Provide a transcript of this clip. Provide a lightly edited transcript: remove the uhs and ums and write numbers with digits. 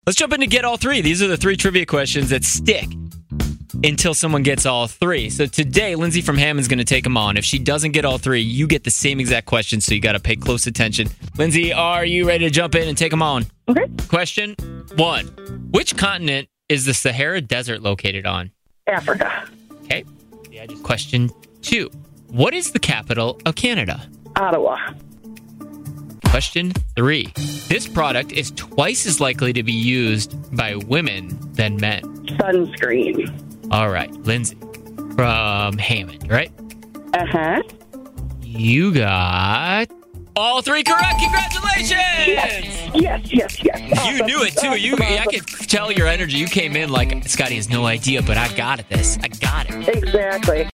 Let's jump into Get All Three. These are the 3 trivia questions that stick until someone gets all 3. So today, Lindsay from Hammond's going to take them on. If she doesn't get all 3, you get the same exact question, so you got to pay close attention. Lindsay, are you ready to jump in and take them on? Okay. Question 1. Which continent is the Sahara Desert located on? Africa. Okay. Question 2. What is the capital of Canada? Ottawa. Question 3. This product is twice as likely to be used by women than men. Sunscreen. All right, Lindsay from Hammond, right? Uh-huh. You got all 3 correct. Congratulations! Yes. You knew it, too. I could tell your energy. You came in like, Scotty has no idea, but I got it. I got it. Exactly.